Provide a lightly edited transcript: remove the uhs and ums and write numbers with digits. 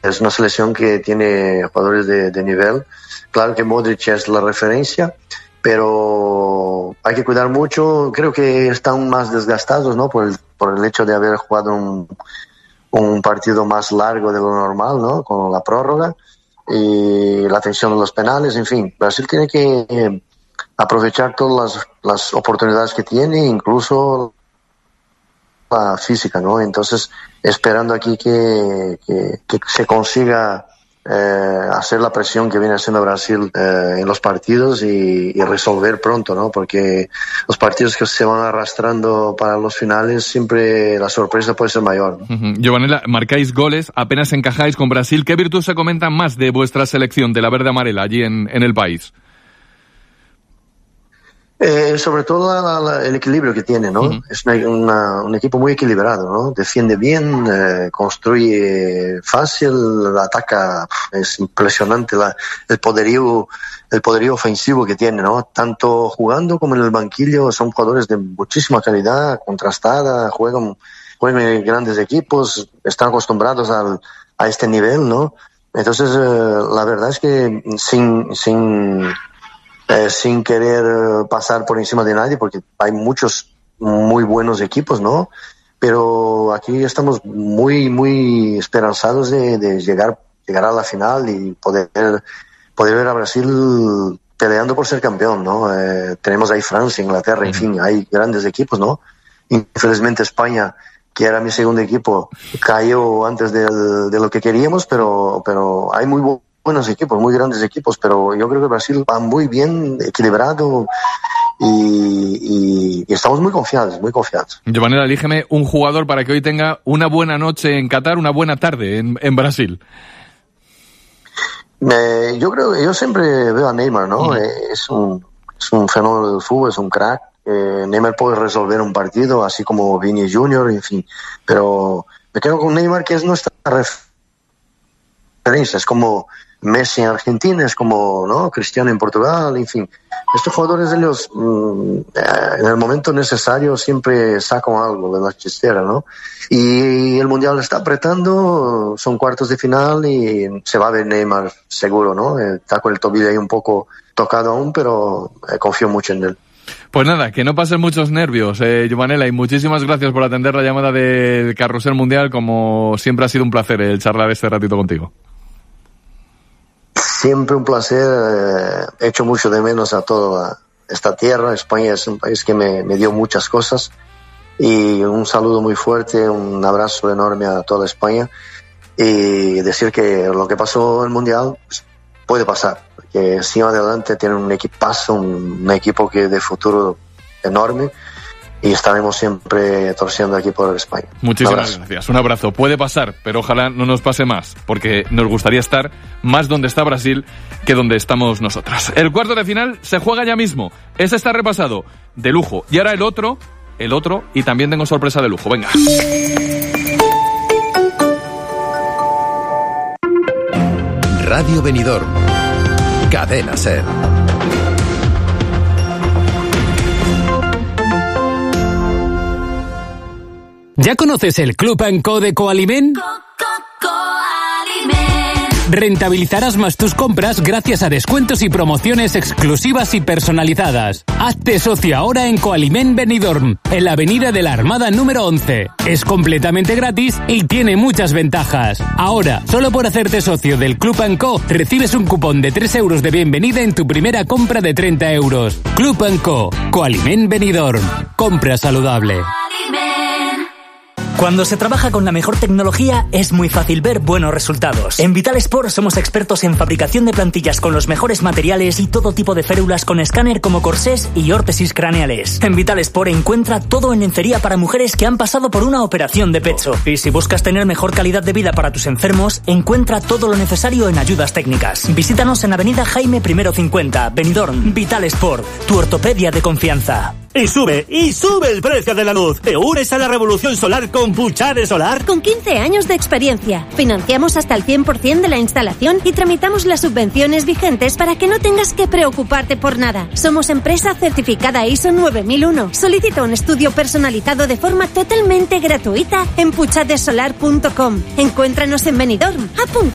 es una selección que tiene jugadores de nivel. Claro que Modric es la referencia, pero hay que cuidar mucho. Creo que están más desgastados, ¿no? Por el hecho de haber jugado un partido más largo de lo normal, ¿no? Con la prórroga y la tensión de los penales, en fin. Brasil tiene que aprovechar todas las oportunidades que tiene, incluso la física, ¿no? Entonces, esperando aquí que se consiga hacer la presión que viene haciendo Brasil en los partidos y resolver pronto, ¿no? Porque los partidos que se van arrastrando para los finales, siempre la sorpresa puede ser mayor, ¿no? Giovanella, marcáis goles, apenas encajáis con Brasil. ¿Qué virtud se comenta más de vuestra selección, de la verde-amarela, allí en el país? Sobre todo el equilibrio que tiene, ¿no? Es un equipo muy equilibrado, ¿no? Defiende bien, construye fácil, ataca, es impresionante el poderío ofensivo que tiene, ¿no? Tanto jugando como en el banquillo, son jugadores de muchísima calidad, contrastada, juegan en grandes equipos, están acostumbrados a este nivel, ¿no? Entonces, la verdad es que sin querer pasar por encima de nadie, porque hay muchos muy buenos equipos, ¿no? Pero aquí estamos muy, muy esperanzados de llegar a la final y poder ver a Brasil peleando por ser campeón, ¿no? Tenemos ahí Francia, Inglaterra, en fin, hay grandes equipos, ¿no? Infelizmente España, que era mi segundo equipo, cayó antes de lo que queríamos, pero hay muy buenos equipos, muy grandes equipos, pero yo creo que Brasil va muy bien, equilibrado y estamos muy confiados, muy confiados. Giovanella, elígeme un jugador para que hoy tenga una buena noche en Qatar, una buena tarde en Brasil. Yo siempre veo a Neymar, ¿no? Es un fenómeno del fútbol, es un crack. Neymar puede resolver un partido, así como Vini Jr., en fin, pero me quedo con Neymar, que es nuestra referencia, es como Messi en Argentina, es como, ¿no? Cristiano en Portugal, en fin. Estos jugadores, ellos en el momento necesario siempre sacan algo de la chistera, ¿no? Y el Mundial está apretando, son cuartos de final y se va a ver Neymar seguro, ¿no? Está con el tobillo ahí un poco tocado aún, pero confío mucho en él. Pues nada, que no pasen muchos nervios, Giovanella, y muchísimas gracias por atender la llamada del Carrusel Mundial. Como siempre ha sido un placer el charlar este ratito contigo. Siempre un placer, he hecho mucho de menos a toda esta tierra. España es un país que me dio muchas cosas y un saludo muy fuerte, un abrazo enorme a toda España y decir que lo que pasó en el Mundial pues, puede pasar, que encima adelante tienen un equipazo, un equipo que de futuro enorme. Y estaremos siempre torciendo aquí por España. Muchísimas gracias. Un abrazo. Puede pasar, pero ojalá no nos pase más, porque nos gustaría estar más donde está Brasil que donde estamos nosotros. El cuarto de final se juega ya mismo. Ese está repasado de lujo. Y ahora el otro, y también tengo sorpresa de lujo. Venga. Radio Benidorm. Cadena SER. ¿Ya conoces el Club & Co de Coalimen? Rentabilizarás más tus compras gracias a descuentos y promociones exclusivas y personalizadas. Hazte socio ahora en Coalimen Benidorm, en la avenida de la Armada número 11. Es completamente gratis y tiene muchas ventajas. Ahora, solo por hacerte socio del Club & Co, recibes un cupón de 3 euros de bienvenida en tu primera compra de 30 euros. Club & Co, Coalimen Benidorm. Compra saludable. Cuando se trabaja con la mejor tecnología es muy fácil ver buenos resultados. En Vital Sport somos expertos en fabricación de plantillas con los mejores materiales y todo tipo de férulas con escáner como corsés y órtesis craneales. En Vital Sport encuentra todo en lencería para mujeres que han pasado por una operación de pecho. Y si buscas tener mejor calidad de vida para tus enfermos, encuentra todo lo necesario en ayudas técnicas. Visítanos en Avenida Jaime I 50, Benidorm. Vital Sport, tu ortopedia de confianza. Y sube el precio de la luz. ¿Te unes a la revolución solar con Puchade Solar? Con 15 años de experiencia, financiamos hasta el 100% de la instalación y tramitamos las subvenciones vigentes para que no tengas que preocuparte por nada. Somos empresa certificada ISO 9001. Solicita un estudio personalizado de forma totalmente gratuita en puchadesolar.com. Encuéntranos en Benidorm. Apunta.